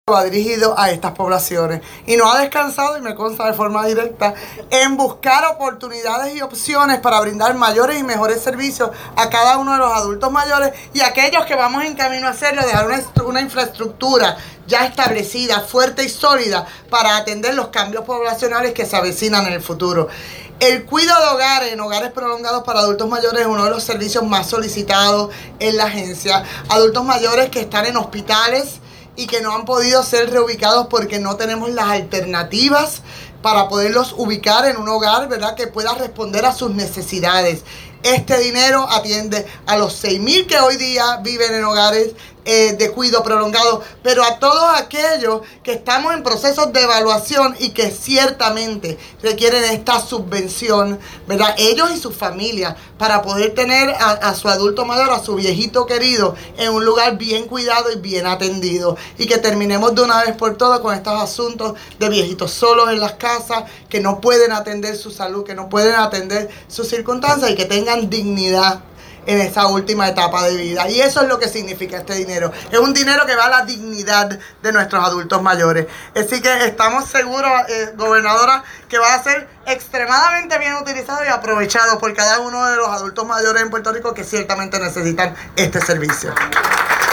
va dirigido a estas poblaciones y no ha descansado, y me consta de forma directa, en buscar oportunidades y opciones para brindar mayores y mejores servicios a cada uno de los adultos mayores y aquellos que vamos en camino a hacerlo, dejar una infraestructura ya establecida, fuerte y sólida para atender los cambios poblacionales que se avecinan en el futuro. El cuidado de hogares, en hogares prolongados para adultos mayores, es uno de los servicios más solicitados en la agencia. Adultos mayores que están en hospitales y que no han podido ser reubicados porque no tenemos las alternativas para poderlos ubicar en un hogar, ¿verdad?, que pueda responder a sus necesidades. Este dinero atiende a los 6.000 que hoy día viven en hogares de cuidado prolongado, pero a todos aquellos que estamos en procesos de evaluación y que ciertamente requieren esta subvención, ¿verdad?, ellos y sus familias, para poder tener a su adulto mayor, a su viejito querido, en un lugar bien cuidado y bien atendido, y que terminemos de una vez por todas con estos asuntos de viejitos solos en las casas, que no pueden atender su salud, que no pueden atender sus circunstancias y que tengan dignidad en esa última etapa de vida. Y eso es lo que significa este dinero. Es un dinero que va a la dignidad de nuestros adultos mayores. Así que estamos seguros, gobernadora, que va a ser extremadamente bien utilizado y aprovechado por cada uno de los adultos mayores en Puerto Rico que ciertamente necesitan este servicio.